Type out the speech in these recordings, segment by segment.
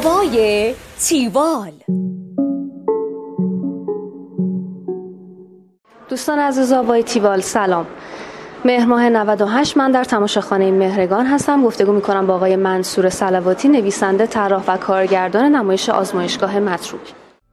هوای تیوال. دوستان عزیز هوای تیوال سلام. مهر ماه 98 من در تماشاخانه مهرگان هستم. گفتگو میکنم با آقای منصور صلواتی، نویسنده، طراح و کارگردان نمایش آزمایشگاه متروک.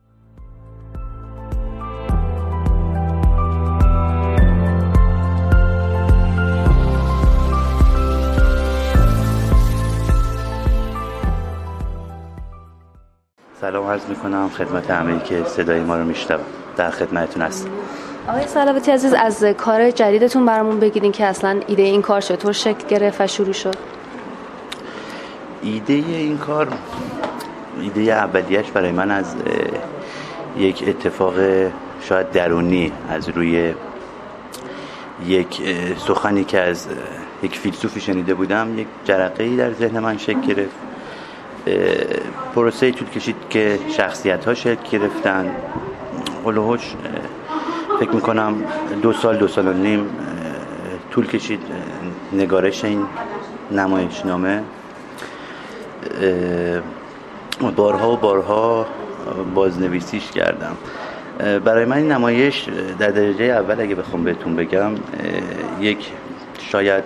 سلام عرض میکنم خدمت همه‌ای که صدای ما رو میشنون. در خدمتتون هستم. آقای صلواتی عزیز، از کار جدیدتون برامون بگیدین که اصلا ایده این کار چطور شکل گرفت و شروع شد؟ ایده این کار، ایده اولیش برای من از یک اتفاق شاید درونی، از روی یک سخنی که از یک فیلسوفی شنیده بودم، یک جرقه‌ای در ذهن من شکل گرفت. پروسه‌ای طول کشید که شخصیت‌ها شکل گرفتن. هولوش فکر می‌کنم 2 سال و نیم طول کشید نگارش این نمایشنامه. بارها و بارها بازنویسیش کردم. برای من این نمایش در درجه اول اگه بخوام بهتون بگم، یک شاید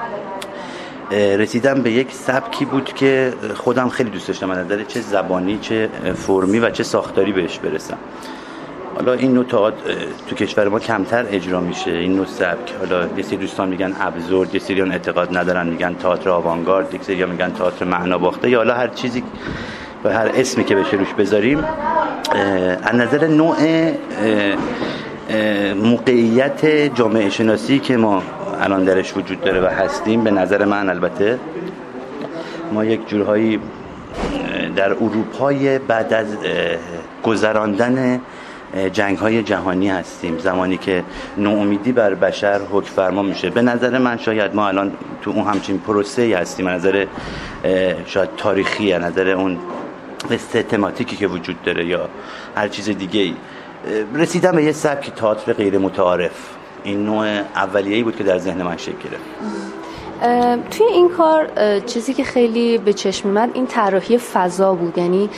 رسیدم به یک سبکی بود که خودم خیلی دوست داشتم، از نظر چه زبانی، چه فرمی و چه ساختاری بهش برسم. حالا این نوع تئاتر تو کشور ما کمتر اجرا میشه، این نوع سبک. حالا یه سری دوستان میگن ابزورد، یه سریان اعتقاد ندارن میگن تئاتر آوانگارد، یک سری میگن تئاتر معنا باخته، یا حالا هر چیزی و هر اسمی که بشه روش بذاریم. از نظر نوع موقعیت جامعه شناسی که ما الان درش وجود داره و هستیم، به نظر من البته ما یک جورهایی در اروپای بعد از گذراندن جنگ‌های جهانی هستیم، زمانی که ناامیدی بر بشر حکم فرما میشه. به نظر من شاید ما الان تو اون همچین پروسه‌ای هستیم، از نظر شاید تاریخی، از نظر اون تماتیکی که وجود داره یا هر چیز دیگه‌ای. رسیدم به یه سبک تئاتر غیر متعارف. این نوع اولیه‌ای بود که در ذهن من شکل گرفت. توی این کار چیزی که خیلی به چشم اومد این طراحی فضا بود. یعنی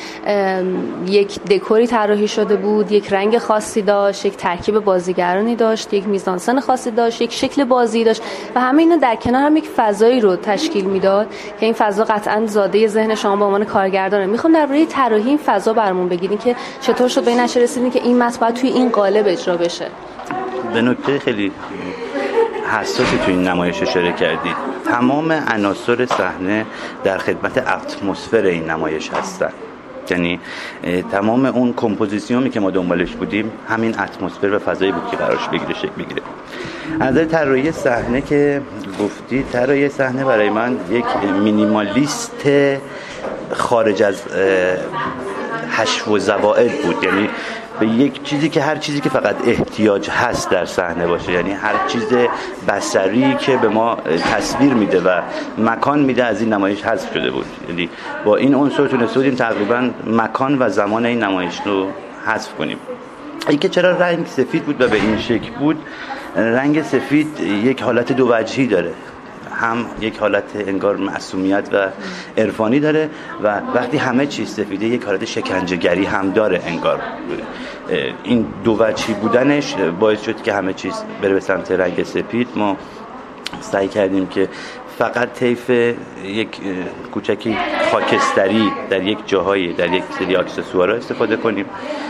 یک دکوری طراحی شده بود، یک رنگ خاصی داشت، یک ترکیب بازیگرانی داشت، یک میزانسن خاصی داشت، یک شکل بازی داشت و همه اینا در کنار هم یک فضایی رو تشکیل میداد که این فضا قطعاً زاده ذهن شما به عنوان کارگردانه. میخوام درباره طراحی این فضا برامون بگید که چطور شد به این نتیجه رسیدین که این متن باید توی این قالب اجرا بشه. به نکته خیلی حساسی تو این نمایش اشاره کردید. تمام عناصر صحنه در خدمت اتمسفر این نمایش هستن. یعنی تمام اون کمپوزیسیونی که ما دنبالش بودیم همین اتمسفر و فضایی بود که قرارش بگیره، شکل بگیره. از نظر طراحی صحنه که گفتی، طراحی صحنه برای من یک مینیمالیست خارج از حشو و زوائد بود. یعنی به یک چیزی که هر چیزی که فقط احتیاج هست در صحنه باشه، یعنی هر چیز بصری که به ما تصویر میده و مکان میده از این نمایش حذف شده بود. یعنی با این عنصر تونسته بودیم تقریبا مکان و زمان این نمایش رو حذف کنیم. اینکه چرا رنگ سفید بود و به این شکل بود، رنگ سفید یک حالت دو وجهی داره، هم یک حالت انگار معصومیت و عرفانی داره و وقتی همه چیز سفیده یک حالت شکنجه‌گری هم داره انگار. این دو وجهی بودنش باعث شد که همه چیز بره به سمت رنگ سپید. ما سعی کردیم که فقط طیف یک کوچکی خاکستری در یک جاهایی، در یک سری اکسسوارها استفاده کنیم.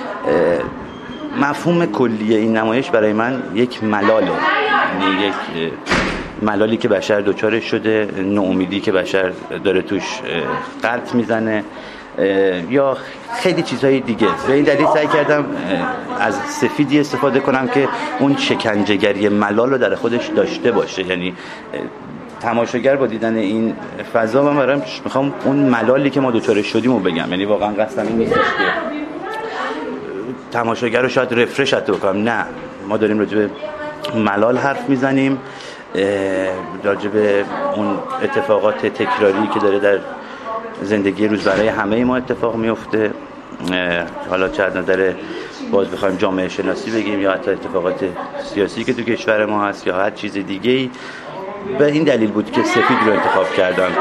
مفهوم کلی این نمایش برای من یک ملاله، یعنی یک ملالی که بشر دوچارش شده، ناامیدی که بشر داره توش غلط میزنه یا خیلی چیزهای دیگه. به این دلیل سعی کردم از سفیدی استفاده کنم که اون شکنجه‌گری ملال رو در خودش داشته باشه. یعنی تماشاگر با دیدن این فضا من برام میخوام اون ملالی که ما دوچارش شدیم رو بگم. یعنی واقعا قصدم این نیستش که تماشاگر رو شاید رفرش حتی بکنم، نه، ما داریم راجع به ملال حرف میزنیم، راجع به اون اتفاقات تکراری که داره در زندگی روزمره همه ما اتفاق میفته. حالا چه از نظر باز بخوایم جامعه شناسی بگیم یا حتی اتفاقات سیاسی که تو کشور ما هست یا هر چیز دیگه‌ای. به این دلیل بود که سفید رو انتخاب کردم که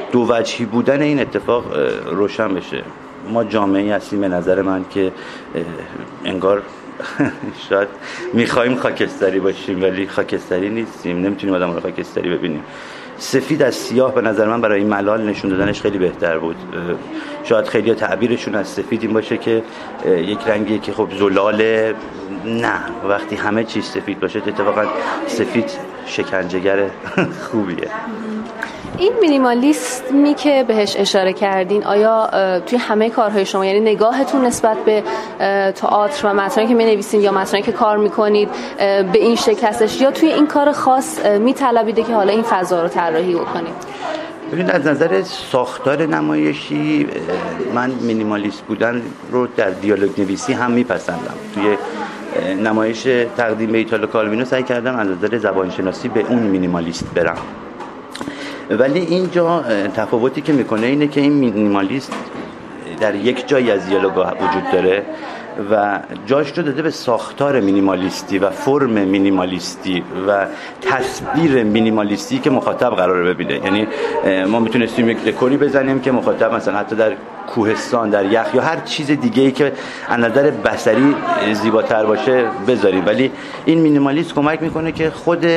دو وجهی بودن این اتفاق روشن بشه. ما جامعه‌ای هستیم به نظر من که انگار شاید میخوایم خاکستری باشیم ولی خاکستری نیستیم، نمیتونیم آدم رو خاکستری ببینیم. سفید از سیاه به نظر من برای ملال نشون دادنش خیلی بهتر بود. شاید خیلی تعبیرشون از سفید این باشه که یک رنگی که خب زلاله، نه، وقتی همه چیز سفید باشه اتفاقا سفید شکنجهگر خوبیه. این مینیمالیسمی که بهش اشاره کردین آیا توی همه کارهای شما، یعنی نگاهتون نسبت به تئاتر و متنی که می‌نویسین یا متنی که کار می‌کنید به این شکل هستش یا توی این کار خاص می‌طلبیده که حالا این فضا رو طراحی بکنید؟ ببینید از نظر ساختار نمایشی من مینیمالیست بودن رو در دیالوگ نویسی هم میپسندم. توی نمایش تقدیم به ایتالو کالوینو سعی کردم از نظر زبانشناسی به اون مینیمالیست برم، ولی اینجا تفاوتی که میکنه اینه که این مینیمالیست در یک جایی از دیالوگ وجود داره و جاش رو داده به ساختار مینیمالیستی و فرم مینیمالیستی و تصویر مینیمالیستی که مخاطب قراره ببینه. یعنی ما میتونستیم یک دکوری بزنیم که مخاطب مثلا حتی در کوهستان، در یخ یا هر چیز دیگه‌ای که از نظر بصری زیباتر باشه بذاریم، ولی این مینیمالیست کمک میکنه که خود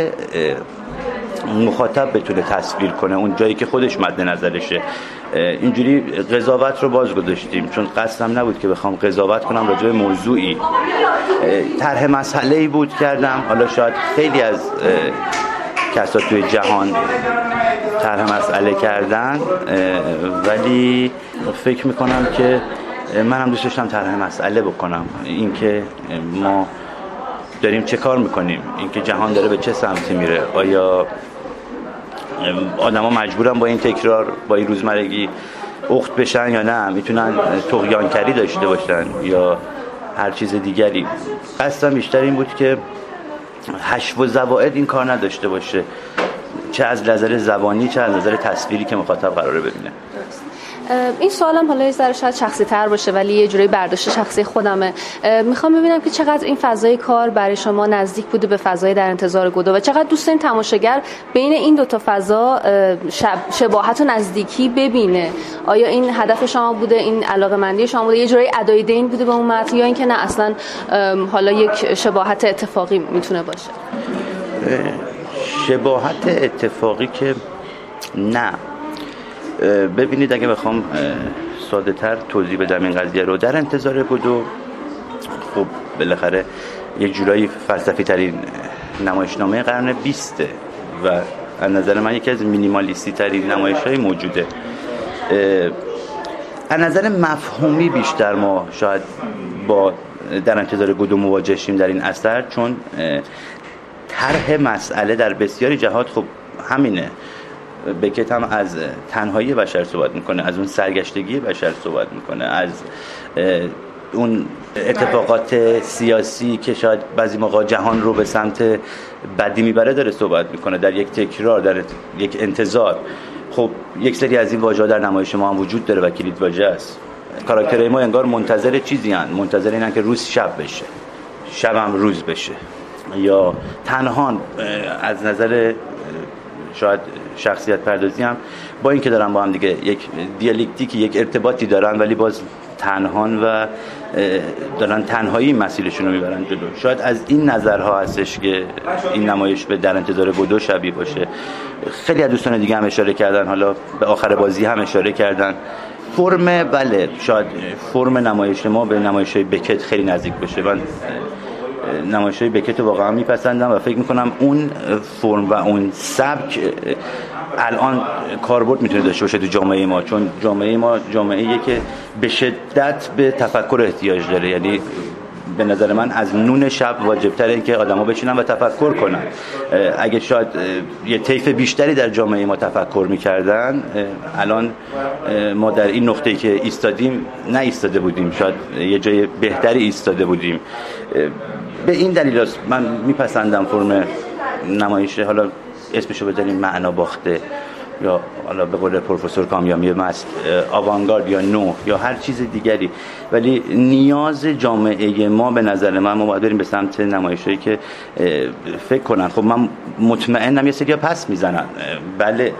مخاطب بتونه تصویر کنه اون جایی که خودش مد نظرشه. اینجوری قضاوت رو باز گذاشتیم چون قصدم نبود که بخوام قضاوت کنم راجع به موضوعی. طرح مسئله‌ای بود کردم. حالا شاید خیلی از کسا توی جهان طرح مسئله کردن، ولی فکر میکنم که من هم دوست داشتم طرح مسئله بکنم. اینکه ما داریم چه کار میکنیم، اینکه جهان داره به چه سمتی میره، آیا آدما مجبورن با این تکرار، با این روزمرگی اخت بشن یا نه، میتونن طغیانکری داشته باشن یا هر چیز دیگری. قصدم بیشتر این بود که حشو و زوائد این کار نداشته باشه، چه از نظر زبانی چه از نظر تصویری که مخاطب قراره ببینه. این سوالم حالا یه ذره شاید شخصی تر باشه ولی یه جوری برداشت شخصی خودمه. میخوام ببینم که چقدر این فضای کار برای شما نزدیک بوده به فضای در انتظار گودو و چقدر دوست دارین تماشاگر بین این دوتا فضا شباهت و نزدیکی ببینه. آیا این هدف شما بوده، این علاقه‌مندی شما بوده، یه جوری ادای دین بوده به اون متن، یا اینکه نه اصلا حالا یک شباهت اتفاقی میتونه باشه؟ شباهت اتفاقی که نه. ببینید اگه بخوام ساده تر توضیح بدم این قضیه رو، در انتظار گودو خب بالاخره یک جورایی فلسفی ترین نمایشنامه قرن 20 و از نظر من یکی از مینیمالیستی ترین نمایش های موجوده. از نظر مفهومی بیشتر ما شاید با در انتظار گودو مواجه شیم در این اثر، چون طرح مسئله در بسیاری جهات خب همینه. بکت هم از تنهایی بشر صحبت میکنه، از اون سرگشتگی بشر صحبت میکنه، از اون اتفاقات سیاسی که شاید بعضی موقع جهان رو به سمت بدی میبره داره صحبت میکنه، در یک تکرار، در یک انتظار. خب یک سری از این واژه‌ها در نمایش ما هم وجود داره و کلید واژه است. کاراکترهای ما انگار منتظر چیزی هستند، منتظر اینن که روز شب بشه، شب هم روز بشه، یا تنها از نظر شاید شخصیت پردازی هم با اینکه دارن با هم دیگه یک دیالکتیکی، یک ارتباطی دارن، ولی باز تنهان و دارن تنهایی مسیرشون رو میبرن جلو. شاید از این نظرها هستش که این نمایش به در انتظار گودو شبیه باشه. خیلی از دوستان دیگه هم اشاره کردن، حالا به آخر بازی هم اشاره کردن. فرم بله، شاید فرم نمایش ما به نمایش‌های بکت خیلی نزدیک باشه. من نمایش‌های بکت واقعا میپسندم و فکر میکنم اون فرم و اون سبک الان کاربرد میتونه داشته باشه تو جامعه ما، چون جامعه ما جامعه‌ایه که به شدت به تفکر احتیاج داره. یعنی به نظر من از نون شب واجب‌تره که آدم‌ها بشینن و تفکر کنن. اگه شاید یه طیف بیشتری در جامعه ما تفکر می‌کردن، الان ما در این نقطه‌ای که ایستادیم نه ایستاده بودیم، شاید یه جای بهتری ایستاده بودیم. به این دلیل است من میپسندم فرم نمایش، حالا اسمشو بذاریم معنا باخته یا حالا به قول پروفسور کامیامی مست آوانگارد یا نو یا هر چیز دیگری، ولی نیاز جامعه ما به نظر من ما باید بریم به سمت نمایشایی که فکر کنن. خب من مطمئنم یه سریا پس میزنن، بله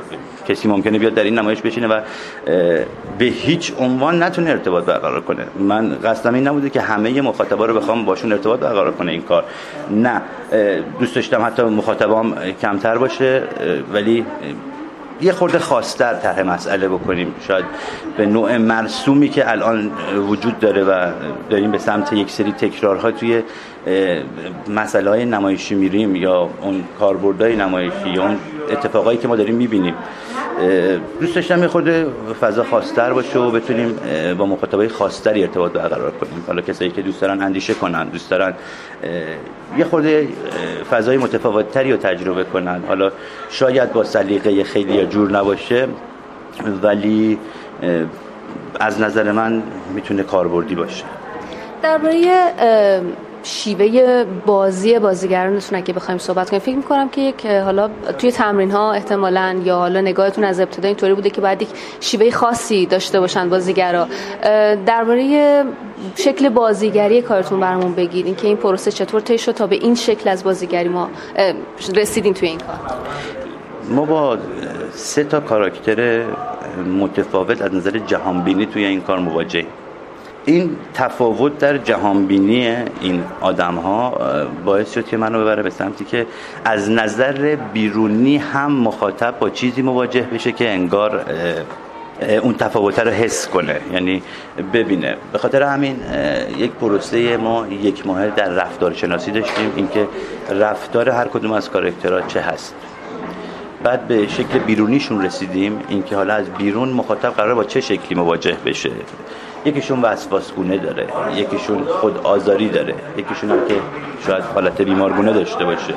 کسی ممکنه بیاد در این نمایش بشینه و به هیچ عنوان نتونه ارتباط برقرار کنه. من قصدم این نبوده که همه مخاطبا رو بخوام باشون ارتباط برقرار کنه این کار، نه، دوست داشتم حتی مخاطبام کمتر باشه، ولی یه خورده خاص‌تر طرح مسئله بکنیم، شاید به نوع مرسومی که الان وجود داره و داریم به سمت یک سری تکرارها توی مسائل نمایشی میریم یا اون کاربردهای نمایشی یا اون اتفاقایی که ما داریم میبینیم. دوست داشتم یه خورده فضا خاص‌تر باشه و بتونیم با مخاطبای خاص‌تری ارتباط برقرار کنیم. حالا کسایی که دوست دارن اندیشه کنن، دوست دارن یه خورده فضای متفاوت‌تری رو تجربه کنن، حالا شاید با سلیقه خیلی یا جور نباشه، ولی از نظر من میتونه کاربردی باشه. درباره شیوه بازی بازیگرانتون اگه بخوایم صحبت کنیم، فکر می‌کنم که یک حالا توی تمرین‌ها احتمالاً یا حالا نگاهتون از ابتدا اینطوری بوده که باید یک شیوه خاصی داشته باشن بازیگرا. درباره شکل بازیگری کارتون برامون بگید، اینکه این پروسه چطور طی شد تا به این شکل از بازیگری ما رسیدیم توی این کار. ما با 3 تا کاراکتر متفاوت از نظر جهانبینی توی این کار مواجهیم. این تفاوت در جهانبینی این آدم‌ها باعث شد که منو ببره به سمتی که از نظر بیرونی هم مخاطب با چیزی مواجه بشه که انگار اون تفاوت رو حس کنه، یعنی ببینه. به خاطر همین یک پروسه ما 1 ماه در رفتار شناسی داشتیم، اینکه رفتار هر کدوم از کاراکترها چه هست. بعد به شکل بیرونیشون رسیدیم، اینکه حالا از بیرون مخاطب قراره با چه شکلی مواجه بشه. یکیشون وسواسگونه داره، یکیشون خود آزاری داره، یکیشون هم که شاید حالت بیمارگونه داشته باشه.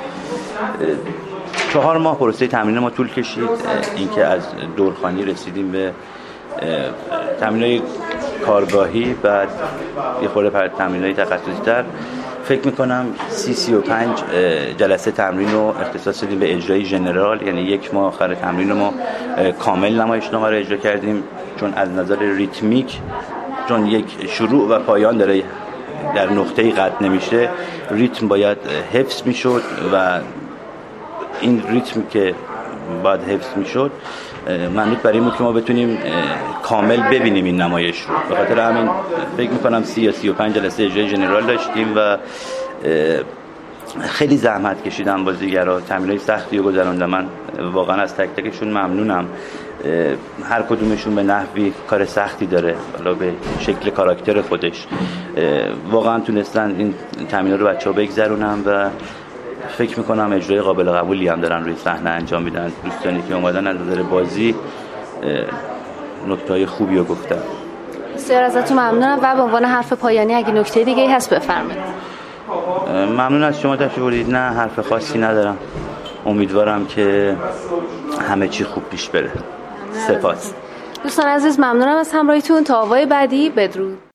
4 ماه پروسه تمرین ما طول کشید، اینکه از دورخوانی رسیدیم به تمرینای کارگاهی، بعد یه خورده تمرینای تخصصی تر. فکر میکنم 35 جلسه تمرین رو اختصاص دادیم به اجرای ژنرال، یعنی 1 ماه آخر تمرین ما کامل نمایشنامه رو اجرا کردیم، چون از نظر ریتمیک، چون یک شروع و پایان داره، در نقطه‌ای قطع نمیشه، ریتم باید حفظ میشد و این ریتم که باید حفظ میشد منوط برای این بود که ما بتونیم کامل ببینیم این نمایش رو. به خاطر همین فکر میکنم 30 یا 35 جلسه اجرای ژنرال داشتیم و خیلی زحمت کشیدم بازیگرا، تمرینای سختی رو گذروندم. من واقعا از تک تکشون ممنونم. هر کدومشون به نحوی کار سختی داره، حالا به شکل کاراکتر خودش. واقعا تونستن این تمرینات رو بچه‌ها بگذرونن و فکر میکنم اجرای قابل قبولی هم دارن روی صحنه انجام میدن. دوستانی که اومدن از نظر بازی نکته‌های خوبی رو گفتن. بسیار ازتون ممنونم و به عنوان حرف پایانی اگه نکته دیگه‌ای هست بفرمایید. ممنون از شما تشریف بردید. نه، حرف خاصی ندارم. امیدوارم که همه چی خوب پیش بره. سپاس. دوستان عزیز ممنونم از همراهیتون. تا آوای بعدی، بدرود.